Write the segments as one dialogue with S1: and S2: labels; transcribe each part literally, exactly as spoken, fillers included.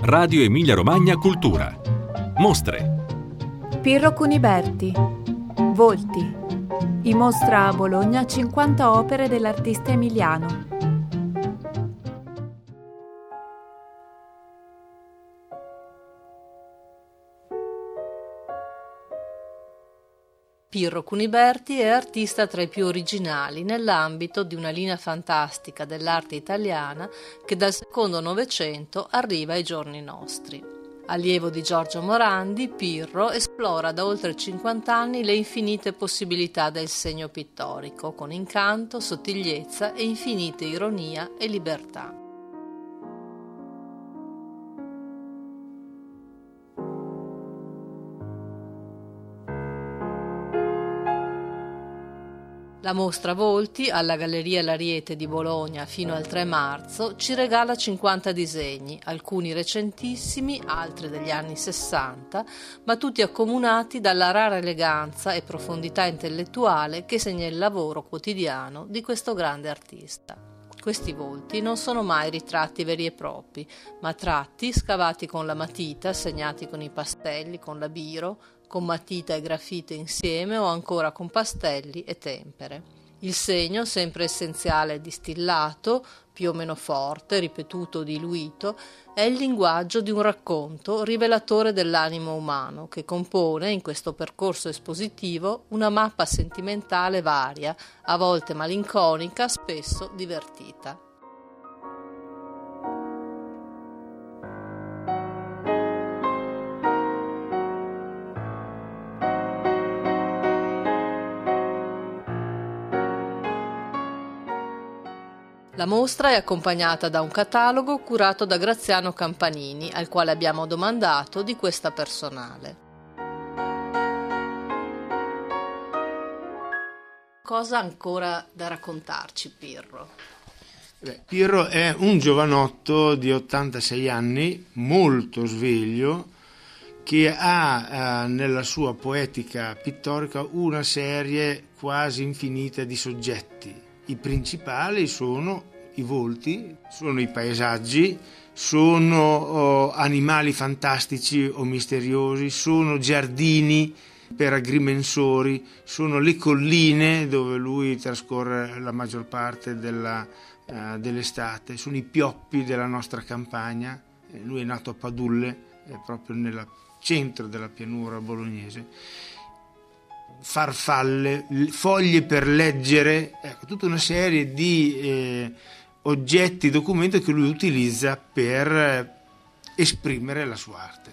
S1: Radio Emilia Romagna Cultura. Mostre.
S2: Pirro Cuniberti. Volti. In mostra a Bologna cinquanta opere dell'artista emiliano.
S3: Pirro Cuniberti è artista tra i più originali nell'ambito di una linea fantastica dell'arte italiana che dal secondo Novecento arriva ai giorni nostri. Allievo di Giorgio Morandi, Pirro esplora da oltre cinquanta anni le infinite possibilità del segno pittorico, con incanto, sottigliezza e infinite ironia e libertà. La mostra Volti, alla Galleria L'Ariete di Bologna fino al tre marzo, ci regala cinquanta disegni, alcuni recentissimi, altri degli anni sessanta, ma tutti accomunati dalla rara eleganza e profondità intellettuale che segna il lavoro quotidiano di questo grande artista. Questi volti non sono mai ritratti veri e propri, ma tratti scavati con la matita, segnati con i pastelli, con la biro, con matita e grafite insieme o ancora con pastelli e tempere. Il segno, sempre essenziale e distillato, più o meno forte, ripetuto o diluito, è il linguaggio di un racconto rivelatore dell'animo umano che compone, in questo percorso espositivo, una mappa sentimentale varia, a volte malinconica, spesso divertita. La mostra è accompagnata da un catalogo curato da Graziano Campanini, al quale abbiamo domandato di questa personale. Cosa ancora da raccontarci, Pirro?
S4: Beh, Pirro è un giovanotto di ottantasei anni, molto sveglio, che ha eh, nella sua poetica pittorica una serie quasi infinita di soggetti. I principali sono i volti, sono i paesaggi, sono oh, animali fantastici o misteriosi, sono giardini per agrimensori, sono le colline dove lui trascorre la maggior parte della, uh, dell'estate, sono i pioppi della nostra campagna. Eh, lui è nato a Padulle, eh, proprio nel centro della pianura bolognese. Farfalle, foglie per leggere, ecco, tutta una serie di eh, oggetti, documenti che lui utilizza per eh, esprimere la sua arte.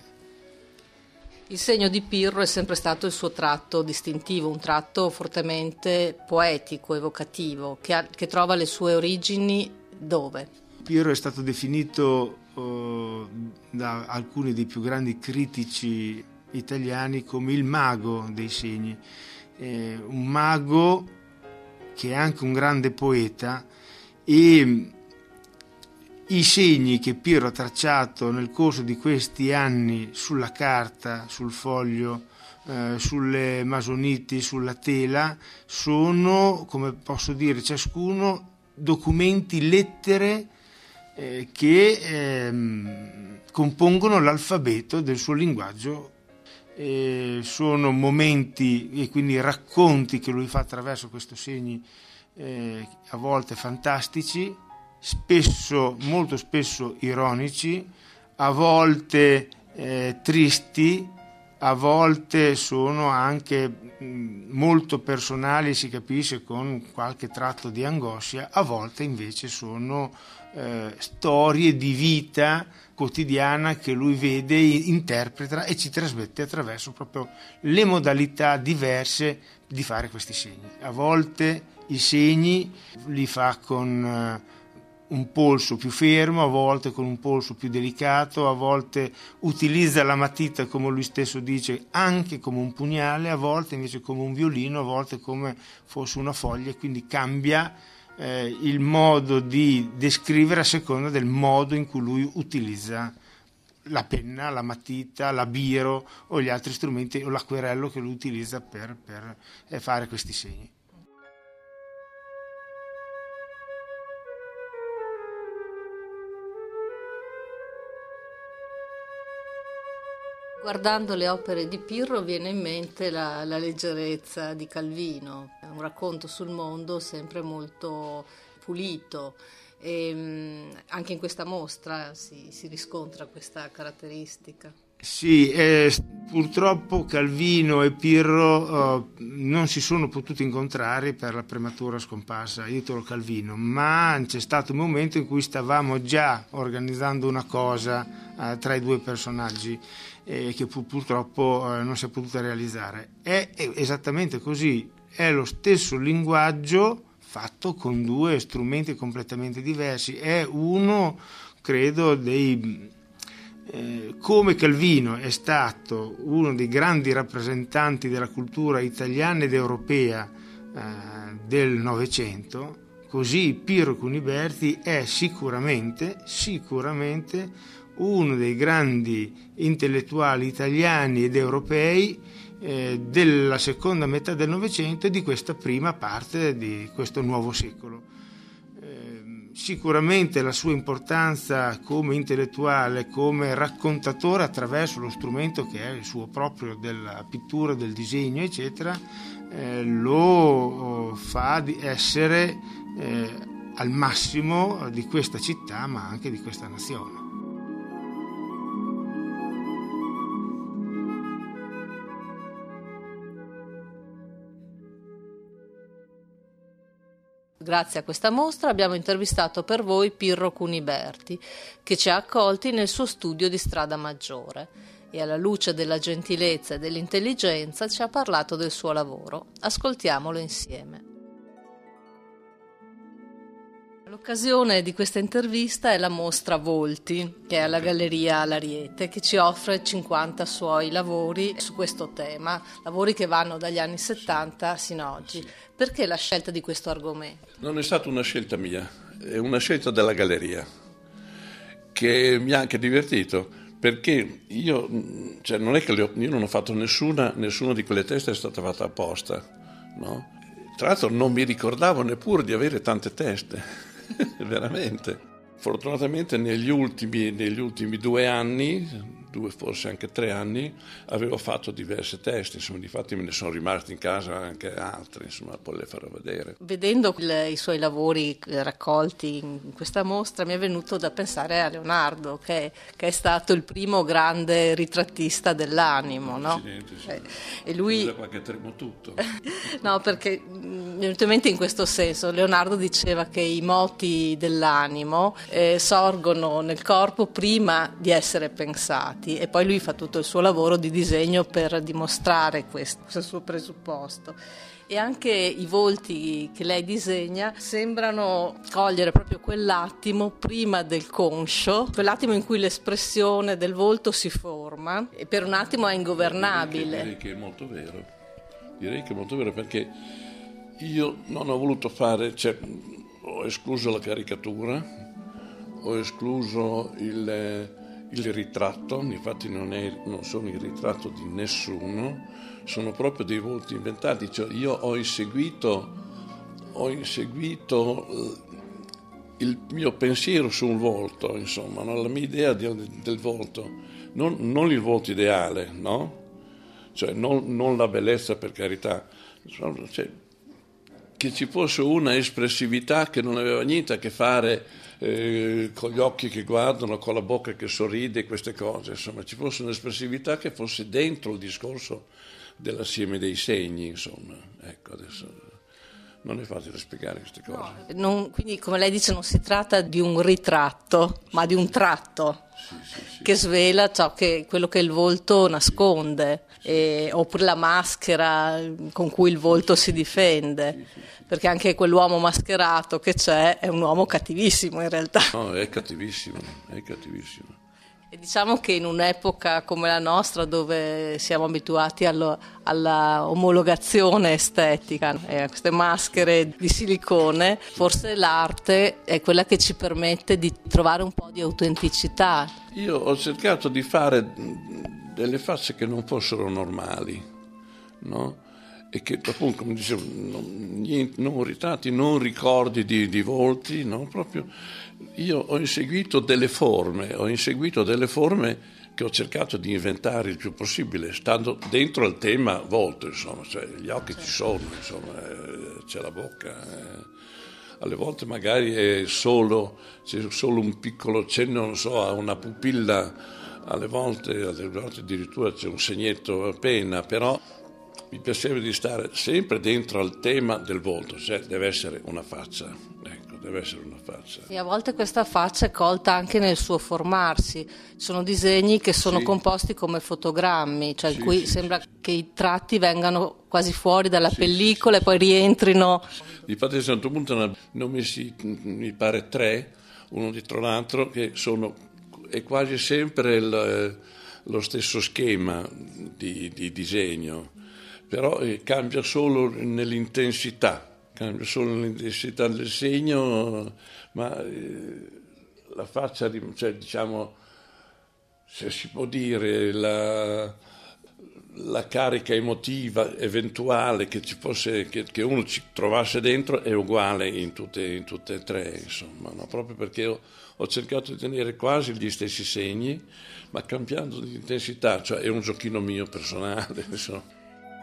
S3: Il segno di Pirro è sempre stato il suo tratto distintivo, un tratto fortemente poetico, evocativo, che, ha, che trova le sue origini dove?
S4: Pirro è stato definito eh, da alcuni dei più grandi critici italiani come il mago dei segni, eh, un mago che è anche un grande poeta, e i segni che Pirro ha tracciato nel corso di questi anni sulla carta, sul foglio, eh, sulle masoniti, sulla tela, sono, come posso dire, ciascuno documenti, lettere eh, che eh, compongono l'alfabeto del suo linguaggio. Eh, sono momenti e quindi racconti che lui fa attraverso questi segni, eh, a volte fantastici, spesso, molto spesso ironici, a volte eh, tristi, a volte sono anche mh, molto personali, si capisce, con qualche tratto di angoscia, a volte invece sono eh, storie di vita quotidiana che lui vede, interpreta e ci trasmette attraverso proprio le modalità diverse di fare questi segni. A volte i segni li fa con un polso più fermo, a volte con un polso più delicato, a volte utilizza la matita, come lui stesso dice, anche come un pugnale, a volte invece come un violino, a volte come fosse una foglia, e quindi cambia eh, il modo di descrivere a seconda del modo in cui lui utilizza la penna, la matita, la biro o gli altri strumenti o l'acquerello che lui utilizza per, per eh, fare questi segni.
S3: Guardando le opere di Pirro viene in mente la, la leggerezza di Calvino, è un racconto sul mondo sempre molto pulito e mh, anche in questa mostra si, si riscontra questa caratteristica.
S4: Sì, eh, purtroppo Calvino e Pirro eh, non si sono potuti incontrare per la prematura scomparsa di Italo Calvino, ma c'è stato un momento in cui stavamo già organizzando una cosa eh, tra i due personaggi eh, che pur, purtroppo eh, non si è potuta realizzare. È, è esattamente così, è lo stesso linguaggio fatto con due strumenti completamente diversi, è uno, credo, dei... Eh, come Calvino è stato uno dei grandi rappresentanti della cultura italiana ed europea eh, del Novecento, così Pirro Cuniberti è sicuramente, sicuramente uno dei grandi intellettuali italiani ed europei eh, della seconda metà del Novecento e di questa prima parte di questo nuovo secolo. Sicuramente la sua importanza come intellettuale, come raccontatore attraverso lo strumento che è il suo proprio della pittura, del disegno, eccetera, eh, lo fa di essere eh, al massimo di questa città, ma anche di questa nazione.
S3: Grazie a questa mostra abbiamo intervistato per voi Pirro Cuniberti, che ci ha accolti nel suo studio di Strada Maggiore e alla luce della gentilezza e dell'intelligenza ci ha parlato del suo lavoro. Ascoltiamolo insieme. L'occasione di questa intervista è la mostra Volti, che è alla Galleria L'Ariete, che ci offre cinquanta suoi lavori su questo tema, lavori che vanno dagli anni settanta sino a oggi. Perché la scelta di questo argomento?
S5: Non è stata una scelta mia, è una scelta della Galleria, che mi ha anche divertito, perché io, cioè non è che ho, io non ho fatto nessuna, nessuna di quelle teste è stata fatta apposta, no? Tra l'altro non mi ricordavo neppure di avere tante teste. Veramente. Fortunatamente negli ultimi, negli ultimi due anni, due forse anche tre anni, avevo fatto diverse teste, insomma, difatti me ne sono rimasti in casa anche altre, insomma, poi le farò vedere.
S3: Vedendo il, i suoi lavori raccolti in questa mostra mi è venuto da pensare a Leonardo, che, che è stato il primo grande ritrattista dell'animo, no?
S5: Sì.
S3: Eh, e lui...
S5: qua che tremo tutto.
S3: No, perché evidentemente in questo senso Leonardo diceva che i moti dell'animo eh, sorgono nel corpo prima di essere pensati, e poi lui fa tutto il suo lavoro di disegno per dimostrare questo, questo suo presupposto. E anche i volti che lei disegna sembrano cogliere proprio quell'attimo prima del conscio, quell'attimo in cui l'espressione del volto si forma e per un attimo è ingovernabile.
S5: Direi che, direi che è molto vero, direi che è molto vero, perché io non ho voluto fare, cioè, ho escluso la caricatura, ho escluso il... il ritratto, infatti non, è, non sono il ritratto di nessuno, sono proprio dei volti inventati, cioè io ho inseguito, ho inseguito il mio pensiero su un volto, insomma, no? La mia idea del, del volto, non, non il volto ideale, no? Cioè non, non la bellezza, per carità, cioè, che ci fosse una espressività che non aveva niente a che fare Eh, con gli occhi che guardano, con la bocca che sorride, queste cose, insomma, ci fosse un'espressività che fosse dentro il discorso dell'assieme dei segni, insomma. Ecco, adesso non è facile spiegare queste cose.
S3: No, non, quindi, come lei dice, non si tratta di un ritratto, ma di un tratto
S5: sì, sì, sì.
S3: che svela ciò che, quello che il volto nasconde, sì, e, oppure la maschera con cui il volto si difende. Sì, sì. Perché anche quell'uomo mascherato che c'è è un uomo cattivissimo in realtà.
S5: No, è cattivissimo, è cattivissimo.
S3: E diciamo che in un'epoca come la nostra, dove siamo abituati allo, alla omologazione estetica e a queste maschere di silicone, forse l'arte è quella che ci permette di trovare un po' di autenticità.
S5: Io ho cercato di fare delle facce che non fossero normali, no? E che appunto, come dicevo, non, niente, non ritratti, non ricordi di, di volti, no? Proprio io ho inseguito delle forme, ho inseguito delle forme che ho cercato di inventare il più possibile, stando dentro al tema volto, insomma, cioè gli occhi ci sono, insomma, eh, c'è la bocca. Eh. Alle volte magari è solo, c'è solo un piccolo cenno, non so, a una pupilla, alle volte, alle volte addirittura c'è un segnetto appena, però mi piaceva di stare sempre dentro al tema del volto, cioè deve essere una faccia, ecco, deve essere una faccia.
S3: E a volte questa faccia è colta anche nel suo formarsi, sono disegni che sono
S5: sì. composti
S3: come fotogrammi, cioè
S5: sì,
S3: in cui
S5: sì,
S3: sembra
S5: sì.
S3: che i tratti vengano quasi fuori dalla
S5: sì,
S3: pellicola
S5: sì,
S3: e poi
S5: sì.
S3: rientrino.
S5: Infatti a un certo punto ne ho messi, mi pare, tre, uno dietro l'altro, che sono, è quasi sempre il, lo stesso schema di, di disegno, però eh, cambia solo nell'intensità, cambia solo nell'intensità del segno, ma eh, la faccia, cioè, diciamo, se si può dire, la, la carica emotiva eventuale che ci fosse, che, che uno ci trovasse dentro è uguale in tutte, in tutte e tre, insomma, no? Proprio perché ho, ho cercato di tenere quasi gli stessi segni, ma cambiando di intensità, cioè è un giochino mio personale, insomma.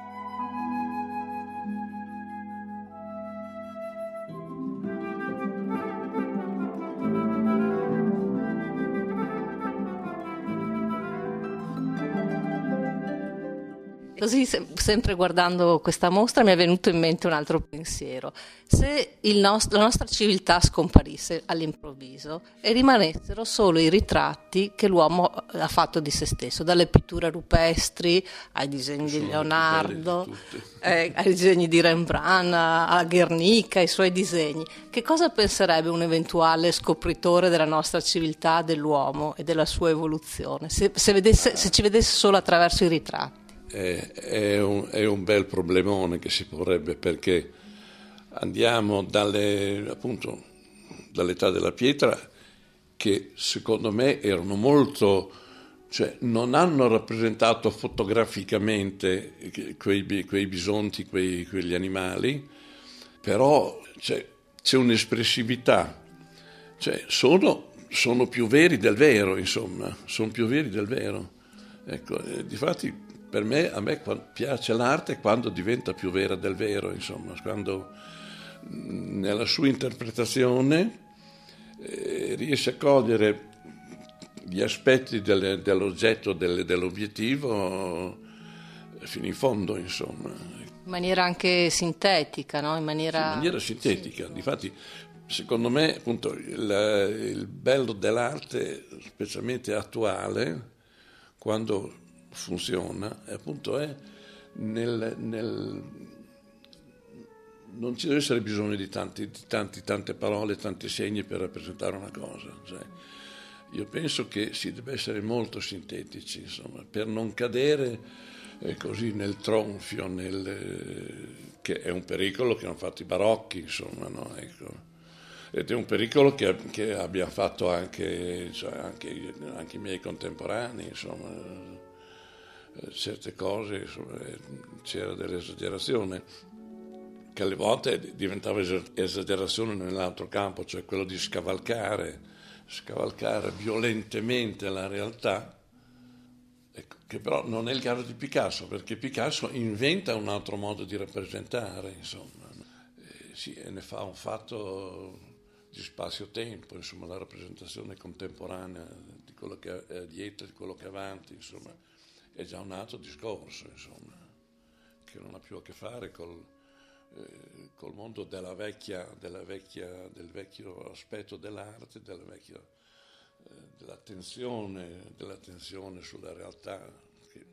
S3: Così, se- sempre guardando questa mostra, mi è venuto in mente un altro pensiero. Se il nost- la nostra civiltà scomparisse all'improvviso e rimanessero solo i ritratti che l'uomo ha fatto di se stesso, dalle pitture rupestri ai disegni di
S5: Sono
S3: Leonardo,
S5: le più belle di tutte.
S3: eh, ai disegni di Rembrandt, a Guernica, ai suoi disegni, che cosa penserebbe un eventuale scopritore della nostra civiltà, dell'uomo e della sua evoluzione, se, se vedesse- se ci vedesse solo attraverso i ritratti?
S5: È, è, un, è un bel problemone che si porrebbe, perché andiamo dalle, appunto, dall'età della pietra, che secondo me erano molto, cioè non hanno rappresentato fotograficamente quei, quei bisonti, quei, quegli animali, però c'è, c'è un'espressività, cioè sono, sono più veri del vero, insomma, sono più veri del vero. Ecco, eh, difatti per me, a me piace l'arte quando diventa più vera del vero, insomma, quando nella sua interpretazione eh, riesce a cogliere gli aspetti del, dell'oggetto, del, dell'obiettivo fino in fondo, insomma.
S3: In maniera anche sintetica, no? In maniera,
S5: Sì, in maniera sintetica. Sì. Difatti, secondo me, appunto, il, il bello dell'arte, specialmente attuale, quando funziona, appunto è nel, nel non ci deve essere bisogno di tanti, di tanti, tante parole, tanti segni per rappresentare una cosa, cioè, io penso che si debba essere molto sintetici, insomma, per non cadere eh, così nel tronfio, nel, eh, che è un pericolo che hanno fatto i barocchi, insomma, no? Ecco. Ed è un pericolo che, che abbiamo fatto anche, cioè, anche, anche i miei contemporanei, insomma. Certe cose, insomma, c'era dell'esagerazione che alle volte diventava esagerazione nell'altro campo, cioè quello di scavalcare scavalcare violentemente la realtà, ecco, che però non è il caso di Picasso, perché Picasso inventa un altro modo di rappresentare, insomma, e, sì, e ne fa un fatto di spazio-tempo, insomma, la rappresentazione contemporanea di quello che è dietro, di quello che è avanti, insomma, è già un altro discorso, insomma, che non ha più a che fare col, eh, col mondo della vecchia, della vecchia, del vecchio aspetto dell'arte, della vecchia, eh, dell'attenzione, dell'attenzione sulla realtà, che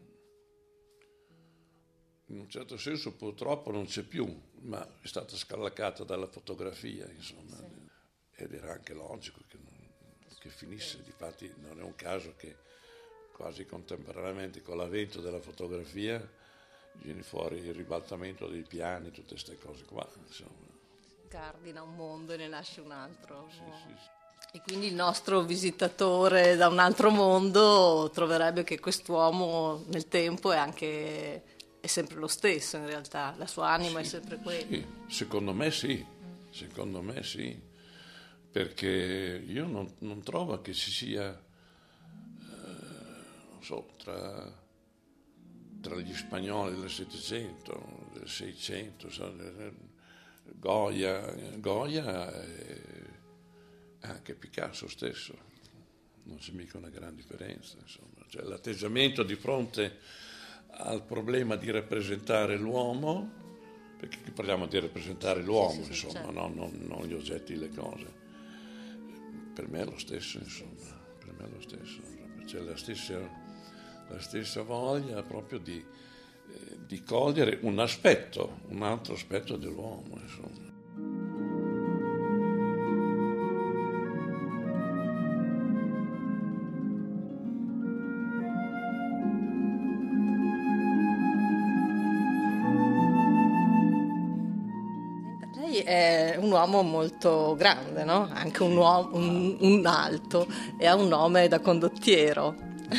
S5: in un certo senso purtroppo non c'è più, ma è stata scavalcata dalla fotografia, insomma, sì. Ed era anche logico che, che finisse. Difatti non è un caso che quasi contemporaneamente con l'avvento della fotografia viene fuori il ribaltamento dei piani, tutte queste cose qua, insomma.
S3: Cardina un mondo e ne nasce un altro.
S5: Sì, sì, sì.
S3: E quindi il nostro visitatore da un altro mondo troverebbe che quest'uomo nel tempo è anche è sempre lo stesso, in realtà la sua anima sì, è sempre quella.
S5: Sì, secondo me sì, secondo me sì, perché io non, non trovo che ci sia non so, tra, tra gli spagnoli del Settecento, del Seicento, so, Goya, Goya e anche Picasso stesso, non c'è mica una gran differenza, insomma. Cioè, l'atteggiamento di fronte al problema di rappresentare l'uomo, perché qui parliamo di rappresentare l'uomo, sì, sì, insomma, certo. no? non, non gli oggetti, le cose. Per me è lo stesso, insomma, per me è lo stesso, c'è la stessa, la stessa voglia proprio di, eh, di cogliere un aspetto, un altro aspetto dell'uomo, insomma.
S3: È un uomo molto grande, no? Anche un uomo un, un alto, e ha un nome da condottiero.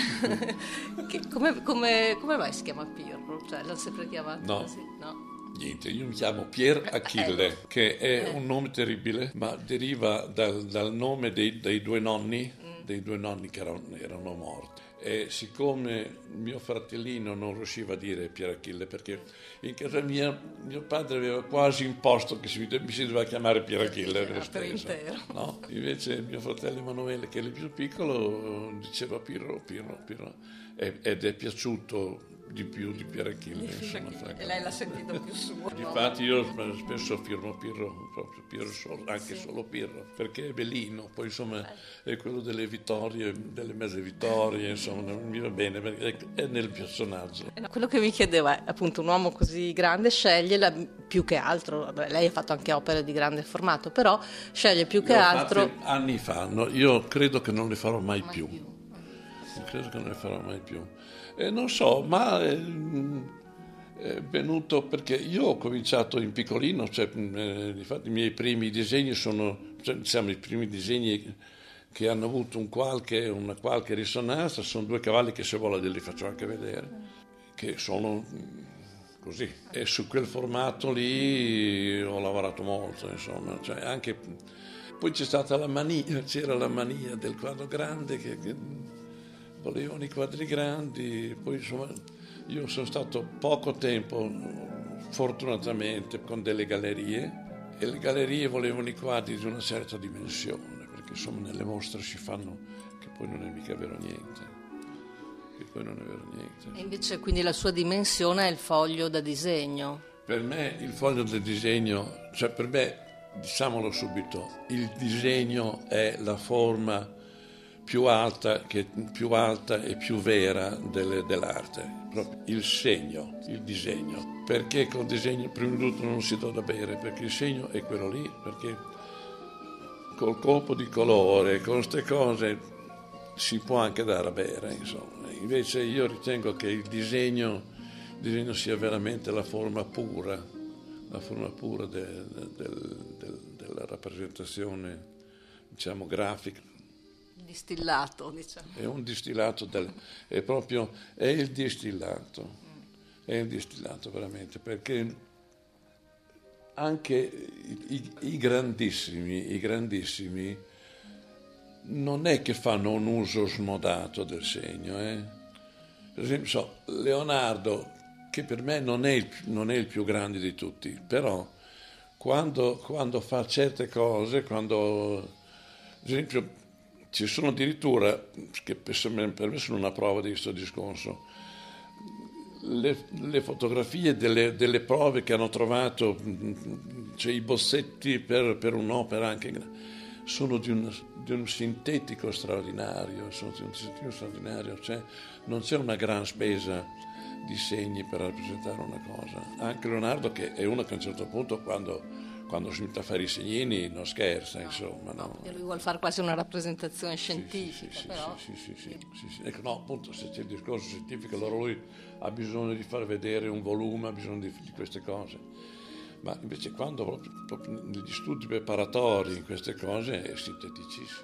S3: che, come, come, come mai si chiama Pirro? Cioè, l'ha sempre chiamato
S5: no.
S3: così? No.
S5: Niente, io mi chiamo Pier Achille, eh, che è eh. un nome terribile, ma deriva dal, dal nome dei, dei due nonni, mm. dei due nonni che erano, erano morti. E siccome mio fratellino non riusciva a dire Pier Achille, perché in casa mia mio padre aveva quasi imposto che si, mi si doveva chiamare Pier Achille per stesso, no? Invece mio fratello Emanuele, che è il più piccolo, diceva Pirro, Pirro, Pirro, ed è piaciuto di più di Pier Achille, insomma,
S3: e lei l'ha sentito più suo.
S5: Infatti io spesso firmo Pirro, proprio Pirro solo, anche sì. solo Pirro, perché è bellino, poi insomma è quello delle vittorie, delle mezze vittorie, insomma mi va bene perché è nel personaggio.
S3: Quello che mi chiedevo è appunto un uomo così grande sceglie la, più che altro, vabbè, lei ha fatto anche opere di grande formato, però sceglie più che
S5: io
S3: altro
S5: anni fa, no? Io credo che non le farò mai, mai più. più credo che non le farò mai più. Eh, non so, ma è, è venuto perché io ho cominciato in piccolino, cioè eh, infatti i miei primi disegni sono, cioè, diciamo, i primi disegni che hanno avuto un qualche, una qualche risonanza, sono due cavalli che se vuole li faccio anche vedere, che sono così. E su quel formato lì ho lavorato molto, insomma, cioè anche poi c'è stata la mania, c'era la mania del quadro grande che, che volevano i quadri grandi, poi insomma io sono stato poco tempo fortunatamente con delle gallerie e le gallerie volevano i quadri di una certa dimensione, perché insomma nelle mostre si fanno che poi non è mica vero niente, che poi non è vero niente.
S3: E invece quindi la sua dimensione è il foglio da disegno?
S5: Per me il foglio da disegno, cioè per me, diciamolo subito, il disegno è la forma più alta, che, più alta e più vera delle, dell'arte, proprio il segno, il disegno, perché col disegno prima di tutto non si dà da bere, perché il segno è quello lì, perché col colpo di colore, con queste cose si può anche dare a bere, insomma. Invece io ritengo che il disegno, il disegno sia veramente la forma pura, la forma pura del, del, del, della rappresentazione, diciamo, grafica.
S3: Distillato, diciamo.
S5: È un distillato, del, è proprio, è il distillato, è il distillato veramente, perché anche i, i, i grandissimi, i grandissimi non è che fanno un uso smodato del segno, eh? Per esempio, so, Leonardo, che per me non è il, non è il più grande di tutti, però quando, quando fa certe cose, quando, per esempio, ci sono addirittura, che per me sono una prova di questo discorso, le, le fotografie delle, delle prove che hanno trovato, cioè i bozzetti per, per un'opera anche, sono di un, di un sintetico straordinario, sono di un sintetico straordinario, cioè non c'è una gran spesa di segni per rappresentare una cosa. Anche Leonardo, che è uno che a un certo punto quando... quando si mette a fare i segnini non scherza, insomma. No.
S3: No, lui vuole fare quasi una rappresentazione scientifica,
S5: sì, sì,
S3: però...
S5: Sì, sì, sì, sì, sì. Ecco, no, appunto, se c'è il discorso scientifico, allora lui ha bisogno di far vedere un volume, ha bisogno di, di queste cose. Ma invece quando proprio, proprio negli studi preparatori in queste cose è sinteticissimo.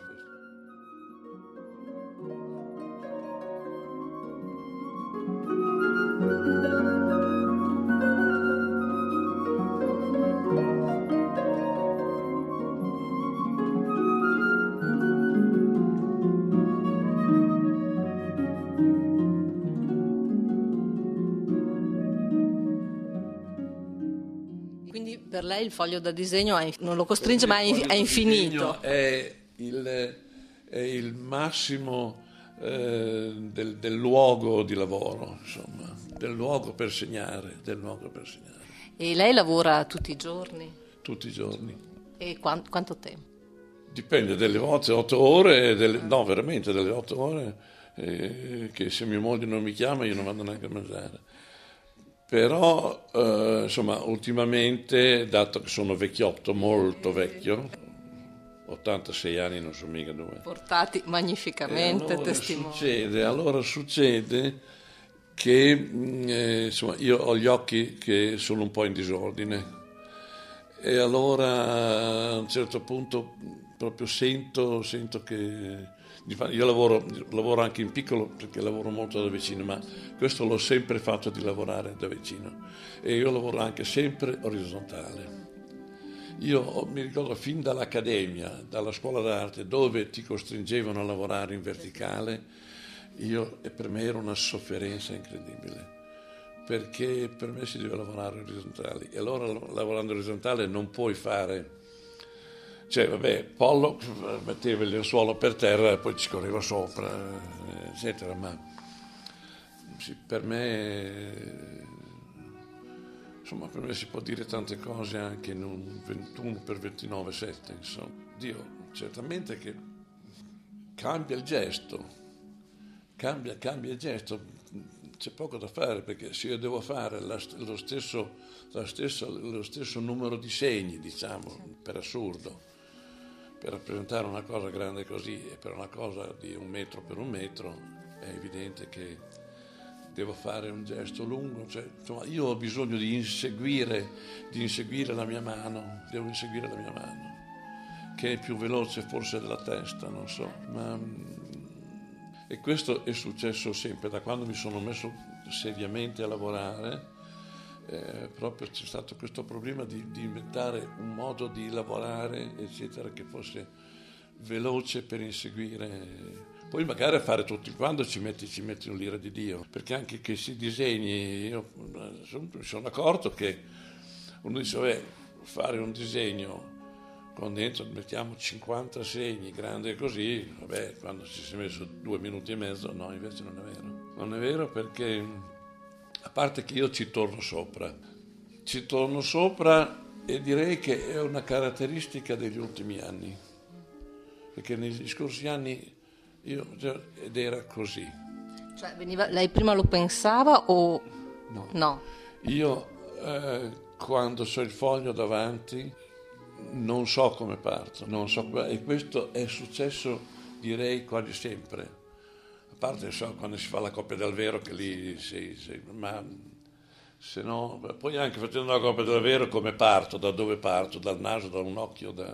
S3: Per lei il foglio da disegno è, non lo costringe, ma è, è infinito.
S5: È il, è il massimo eh, del, del luogo di lavoro, insomma, del luogo per segnare, del luogo per segnare.
S3: E lei lavora tutti i giorni?
S5: Tutti i giorni.
S3: E quant, quanto tempo?
S5: Dipende, delle volte otto ore, delle, no veramente delle otto ore, eh, che se mia moglie non mi chiama io non vado neanche a mangiare. Però, eh, insomma, ultimamente, dato che sono vecchiotto, molto vecchio, ottantasei anni non sono mica due.
S3: Portati magnificamente
S5: allora
S3: testimoni.
S5: Succede, allora succede che eh, insomma, io ho gli occhi che sono un po' in disordine e allora a un certo punto proprio sento, sento che... Io lavoro, lavoro anche in piccolo perché lavoro molto da vicino, ma questo l'ho sempre fatto di lavorare da vicino e io lavoro anche sempre orizzontale. Io mi ricordo fin dall'accademia, dalla scuola d'arte, dove ti costringevano a lavorare in verticale, io, e per me era una sofferenza incredibile, perché per me si deve lavorare orizzontali e allora lavorando orizzontale non puoi fare... Cioè, vabbè, Pollo metteva il lenzuolo per terra e poi ci correva sopra, eccetera, ma sì, per me, insomma, per me si può dire tante cose anche in un ventuno per ventinove sette, insomma. Dio, certamente che cambia il gesto, cambia, cambia il gesto, c'è poco da fare perché se io devo fare la, lo, stesso, la stessa, lo stesso numero di segni, diciamo, per assurdo, per rappresentare una cosa grande così e per una cosa di un metro per un metro è evidente che devo fare un gesto lungo, cioè, insomma, io ho bisogno di inseguire, di inseguire la mia mano, devo inseguire la mia mano, che è più veloce forse della testa, non so, ma... E questo è successo sempre, da quando mi sono messo seriamente a lavorare, eh, proprio c'è stato questo problema di, di inventare un modo di lavorare, eccetera, che fosse veloce per inseguire. Poi magari a fare tutti quando ci metti, ci metti un'ira di Dio, perché anche che si disegni, io mi sono accorto che uno dice, beh, fare un disegno con dentro mettiamo cinquanta segni, grande così, vabbè, quando ci si è messo due minuti e mezzo, no, invece non è vero. Non è vero perché, a parte che io ci torno sopra, ci torno sopra e direi che è una caratteristica degli ultimi anni, perché negli scorsi anni io, ed era così.
S3: Cioè, veniva, lei prima lo pensava o
S5: no?
S3: No.
S5: Io, eh, quando ho il foglio davanti, non so come parto, non so, e questo è successo direi quasi sempre, a parte so, quando si fa la coppia del vero che lì sei, sei, ma se no, poi anche facendo la coppia del vero come parto, da dove parto, dal naso, da un occhio, da...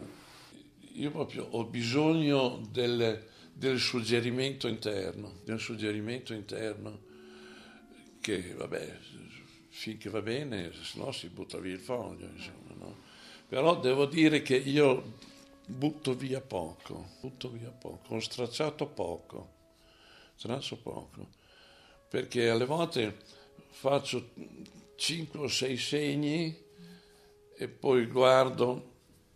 S5: io proprio ho bisogno del, del suggerimento interno, del suggerimento interno che vabbè, finché va bene, se no si butta via il foglio, insomma, no? Però devo dire che io butto via poco, butto via poco, ho stracciato poco, straccio poco, perché alle volte faccio cinque o sei segni e poi guardo,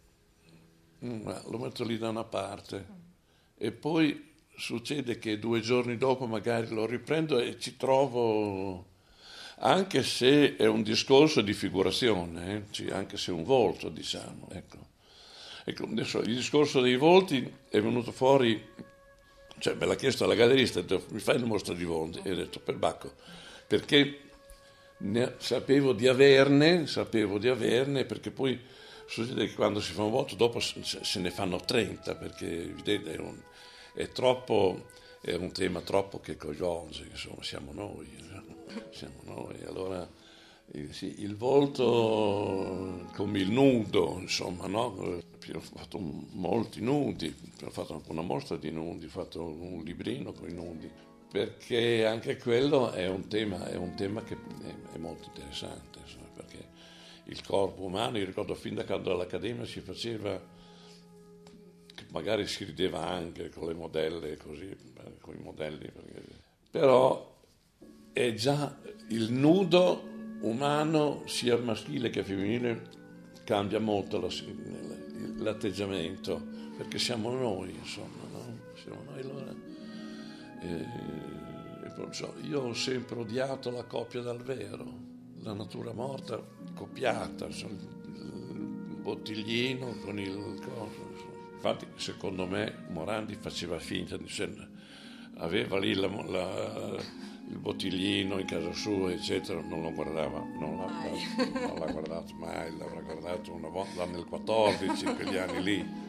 S5: lo metto lì da una parte e poi succede che due giorni dopo magari lo riprendo e ci trovo... Anche se è un discorso di figurazione, eh? Anche se è un volto, diciamo. Ecco. Ecco, adesso il discorso dei volti è venuto fuori, cioè me l'ha chiesto la gallerista, mi fai il mostro di volti? E ho detto, per bacco, perché ne, sapevo di averne, sapevo di averne, perché poi succede che quando si fa un volto dopo se ne fanno trenta, perché vedete, è, un, è troppo, è un tema troppo che coinvolge, insomma, siamo noi. Siamo noi, allora eh, sì, il volto come il nudo, insomma, no? Ho fatto molti nudi, ho fatto anche una mostra di nudi, ho fatto un librino con i nudi, perché anche quello è un tema, è un tema che è, è molto interessante, insomma, perché il corpo umano, io ricordo fin da quando all'Accademia si faceva, che magari si rideva anche con le modelle, così, con i modelli, perché, però è già il nudo umano, sia maschile che femminile, cambia molto la, l'atteggiamento, perché siamo noi, insomma, no? Siamo noi allora. E, e perciò io ho sempre odiato la coppia dal vero, la natura morta copiata, insomma, il bottiglino con il coso. Insomma. Infatti, secondo me, Morandi faceva finta di essere, aveva lì la, la, il bottiglino in casa sua, eccetera, non lo guardava, non l'ha, non l'ha guardato mai, l'avrà guardato una volta nel quattordici, quegli anni lì.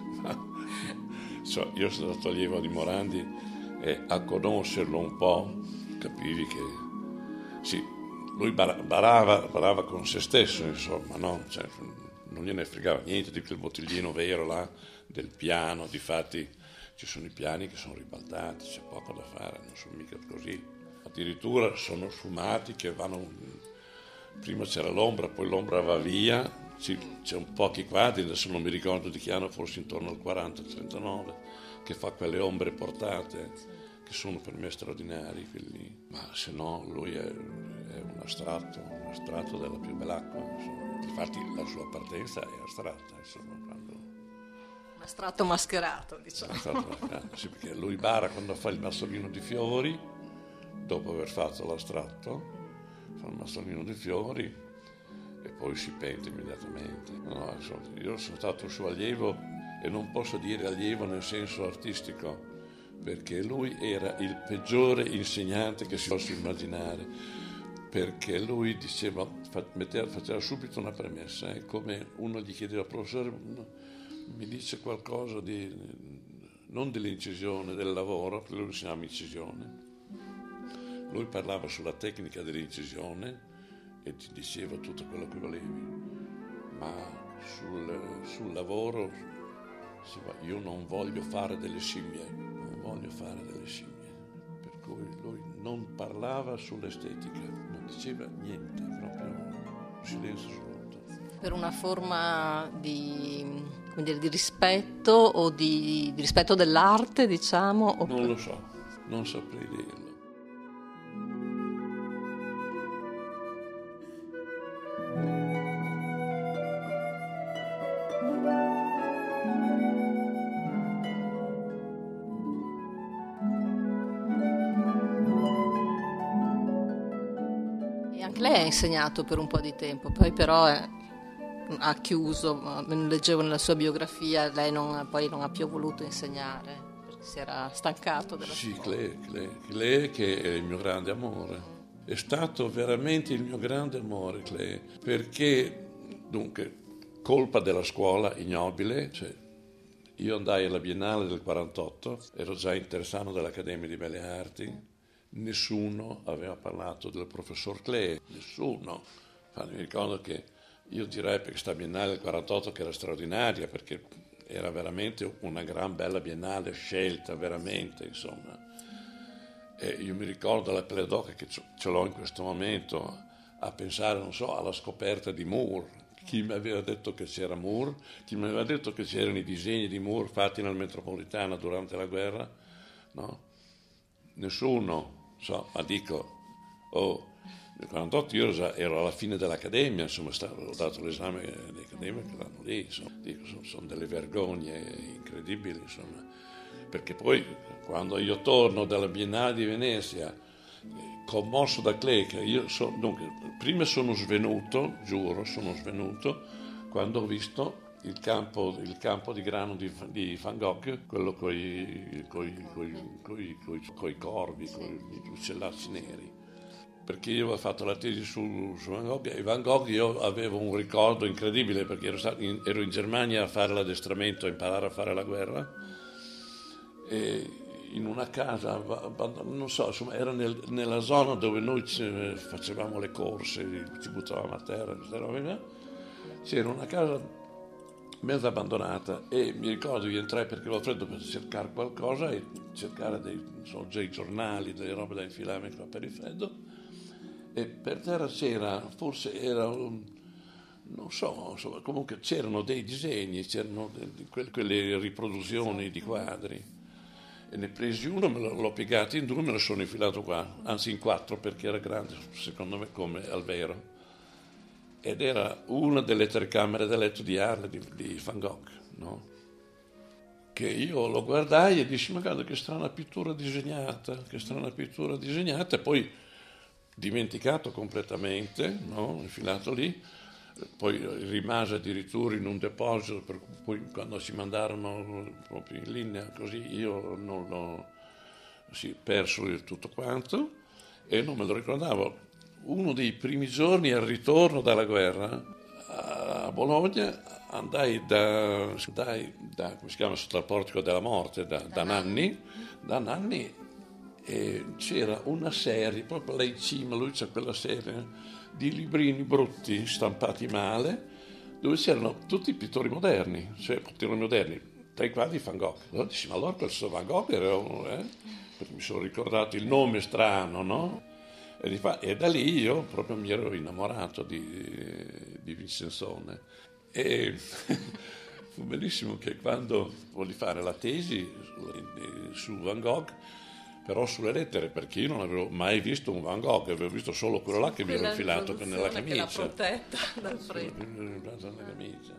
S5: So, io sono stato allievo di Morandi e a conoscerlo un po' capivi che sì, lui barava, barava con se stesso, insomma, no? Cioè, non gliene fregava niente di quel bottiglino vero là del piano. Difatti ci sono i piani che sono ribaltati, c'è poco da fare, non sono mica così, addirittura sono sfumati che vanno, prima c'era l'ombra, poi l'ombra va via. Sì, c'è un pochi quadri, adesso non mi ricordo di che anno, forse intorno al quaranta trentanove, che fa quelle ombre portate che sono per me straordinari, quelli. Ma se no lui è, è un astratto, un astratto della più bella acqua, insomma. Infatti la sua partenza è astratta, insomma, quando...
S3: Un astratto mascherato, diciamo.
S5: Astratto mascherato, sì, perché lui bara quando fa il massolino di fiori, dopo aver fatto l'astratto, fa il massolino di fiori e poi si pente immediatamente. No, io sono stato suo allievo e non posso dire allievo nel senso artistico, perché lui era il peggiore insegnante che si possa immaginare, perché lui diceva, metteva, faceva subito una premessa, e come uno gli chiedeva: professore, mi dice qualcosa di, non dell'incisione, del lavoro, perché lui insegnava incisione, lui parlava sulla tecnica dell'incisione e ti diceva tutto quello che volevi, ma sul, sul lavoro io non voglio fare delle scimmie, non voglio fare delle scimmie, per cui lui non parlava sull'estetica, non diceva niente, proprio silenzio assoluto.
S3: Per una forma di, come dire, di rispetto o di, di rispetto dell'arte, diciamo? O...
S5: Non lo so, non saprei dirlo.
S3: Lei ha insegnato per un po' di tempo, poi però è, ha chiuso, leggevo nella sua biografia, lei non, poi non ha più voluto insegnare, perché si era stancato della
S5: sì,
S3: scuola.
S5: Clé, Clé, Clé che è il mio grande amore, è stato veramente il mio grande amore, Clé, perché, dunque, colpa della scuola ignobile, cioè, io andai alla Biennale del quarantotto, ero già in terzo anno dell'Accademia di Belle Arti, nessuno aveva parlato del professor Clé, nessuno. Infatti, mi ricordo che io direi per questa Biennale del quarantotto che era straordinaria, perché era veramente una gran bella Biennale scelta, veramente, insomma. E io mi ricordo la pelle d'oca che ce l'ho in questo momento a pensare, non so, alla scoperta di Moore. Chi mi aveva detto che c'era Moore? Chi mi aveva detto che c'erano i disegni di Moore fatti nel Metropolitano durante la guerra? No? Nessuno. So, ma dico, oh, nel quarantotto io già ero alla fine dell'accademia, insomma, stavo, ho dato l'esame di accademia che l'hanno lì, insomma, dico, sono, sono delle vergogne incredibili, insomma, perché poi quando io torno dalla Biennale di Venezia, commosso da Clé, che io so, dunque, prima sono svenuto, giuro, sono svenuto, quando ho visto il campo, il campo di grano di, di Van Gogh, quello con i corvi, con gli uccellacci neri, perché io avevo fatto la tesi su, su Van Gogh, e Van Gogh io avevo un ricordo incredibile, perché ero, stato in, ero in Germania a fare l'addestramento, a imparare a fare la guerra, e in una casa, non so, insomma, era nel, nella zona dove noi facevamo le corse, ci buttavamo a terra, c'era una casa mezza abbandonata, e mi ricordo di entrare perché avevo freddo per cercare qualcosa e cercare dei, so, dei giornali, delle robe da infilarmi qua per il freddo, e per terra c'era, forse era un, non so, insomma, comunque c'erano dei disegni, c'erano de, quelle, quelle riproduzioni di quadri, e ne presi uno, me lo, l'ho piegato in due, me lo sono infilato qua, anzi in quattro, perché era grande secondo me come al vero. ed era una delle tre camere da letto di Arles di, di Van Gogh, no? Che io lo guardai e dissi: ma guarda che strana pittura disegnata, che strana pittura disegnata, e poi dimenticato completamente, no? Infilato lì, poi rimase addirittura in un deposito, per poi quando ci mandarono proprio in linea così io non l'ho sì, perso tutto quanto e non me lo ricordavo. Uno dei primi giorni al ritorno dalla guerra a Bologna andai da, andai da come si chiama, sotto il portico della morte da, da Nanni, da Nanni e c'era una serie, proprio là in cima, lui c'è quella serie di librini brutti stampati male, dove c'erano tutti i pittori moderni, cioè pittori moderni, tra i quali Van Gogh. Allora dissi: ma allora questo Van Gogh era un, eh? Perché mi sono ricordato il nome strano, no? E, fa, e da lì io proprio mi ero innamorato di, di Vincenzone. E fu bellissimo che quando volli fare la tesi su Van Gogh, però sulle lettere, perché io non avevo mai visto un Van Gogh, avevo visto solo quello là che mi ero infilato nella camicia.
S3: Che l'ha protetta dal freddo.
S5: Nella camicia.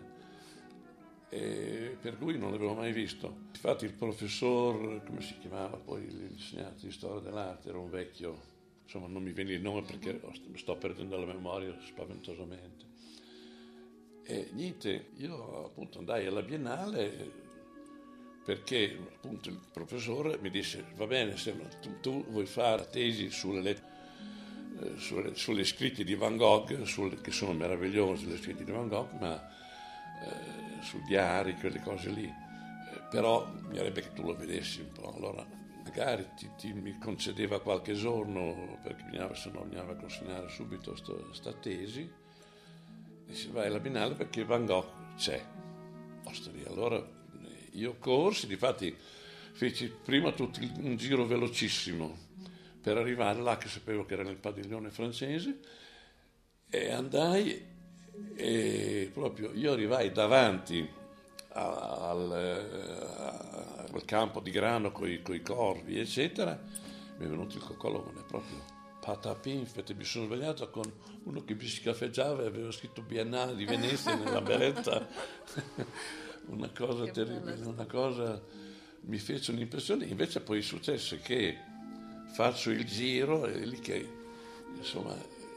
S5: E per cui non l'avevo mai visto. Infatti il professor, come si chiamava poi l'insegnante di storia dell'arte, era un vecchio, insomma non mi viene il nome perché sto perdendo la memoria spaventosamente. E niente, io appunto andai alla Biennale perché appunto il professore mi disse: va bene, se tu, tu vuoi fare la tesi sulle, let- eh, sulle, sulle scritte di Van Gogh, sulle, che sono meravigliose le scritte di Van Gogh, ma eh, sui diari, quelle cose lì, eh, però mi piacerebbe che tu lo vedessi un po', allora magari ti, ti, mi concedeva qualche giorno perché bisognava, se no bisognava consegnare subito questa tesi. E si vai alla Biennale perché Van Gogh c'è. Osteria. Allora io corsi, difatti feci prima tutto un giro velocissimo per arrivare là, che sapevo che era nel padiglione francese, e andai e proprio io arrivai davanti al, al campo di grano con i corvi eccetera, mi è venuto il coccolone proprio. Patapinfet, mi sono svegliato con uno che mi scaffeggiava e aveva scritto Biennale di Venezia nella beretta. Una cosa che terribile, bello. Una cosa mi fece un'impressione. Invece poi successe che faccio il giro e lì che insomma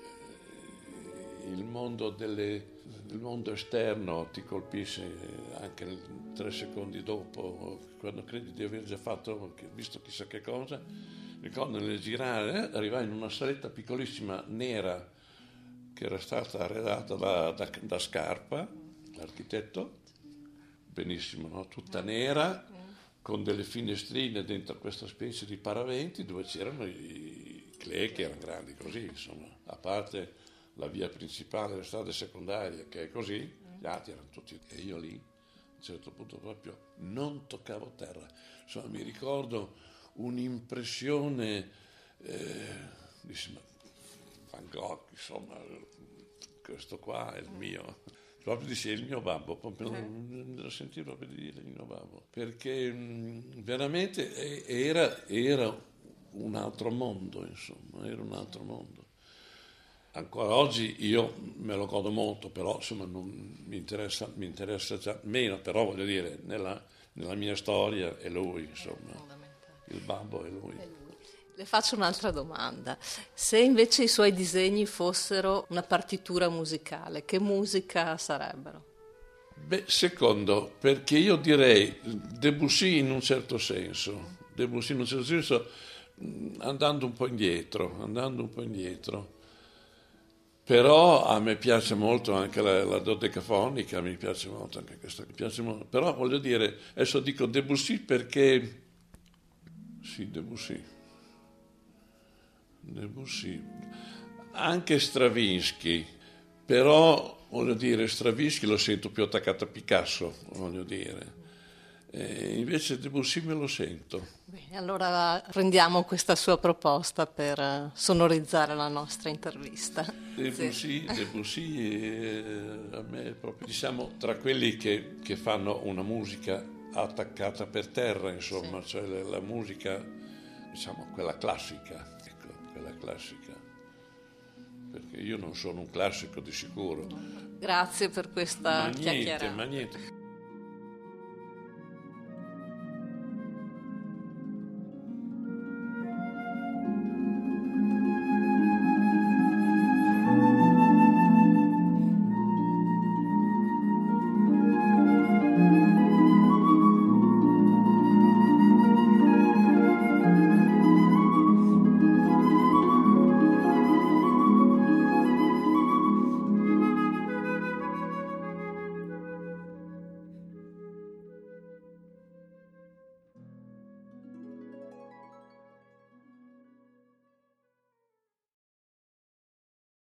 S5: il mondo delle, il mondo esterno ti colpisce anche tre secondi dopo, quando credi di aver già fatto, visto chissà che cosa. Ricordo nel girare, arrivai in una saletta piccolissima nera che era stata arredata da, da, da Scarpa, l'architetto, benissimo, no? Tutta nera, con delle finestrine dentro questa specie di paraventi dove c'erano i clé che erano grandi così, insomma, a parte la via principale, le strade secondarie che è così, gli altri erano tutti, e io lì a un certo punto proprio non toccavo terra, insomma mi ricordo un'impressione, eh, dissi, ma Van Gogh, insomma, questo qua è il mio, proprio dissi, è il mio babbo, proprio lo sentivo proprio di dire il mio babbo, perché mh, veramente era, era un altro mondo, insomma, era un altro mondo. Ancora oggi io me lo godo molto, però insomma non mi interessa, mi interessa già meno, però voglio dire, nella, nella mia storia è lui, insomma. Il babbo è lui. è lui.
S3: Le faccio un'altra domanda. Se invece i suoi disegni fossero una partitura musicale, che musica sarebbero?
S5: Beh, secondo, perché io direi Debussy in un certo senso, Debussy in un certo senso, andando un po' indietro, andando un po' indietro. Però a me piace molto anche la, la dodecafonica, mi piace molto anche questa, mi piace molto. Però voglio dire, adesso dico Debussy perché Sì, Debussy. Debussy. Anche Stravinsky, però voglio dire, Stravinsky lo sento più attaccato a Picasso, voglio dire. E invece Debussy me lo sento.
S3: Bene, allora prendiamo questa sua proposta per sonorizzare la nostra intervista.
S5: Debussy, sì. Debussy eh, a me è proprio, diciamo, tra quelli che, che fanno una musica attaccata per terra, insomma, sì. Cioè la, la musica, diciamo, quella classica, ecco, quella classica. perché io non sono un classico di sicuro.
S3: Grazie per questa
S5: Ma niente,
S3: chiacchierata.
S5: ma niente.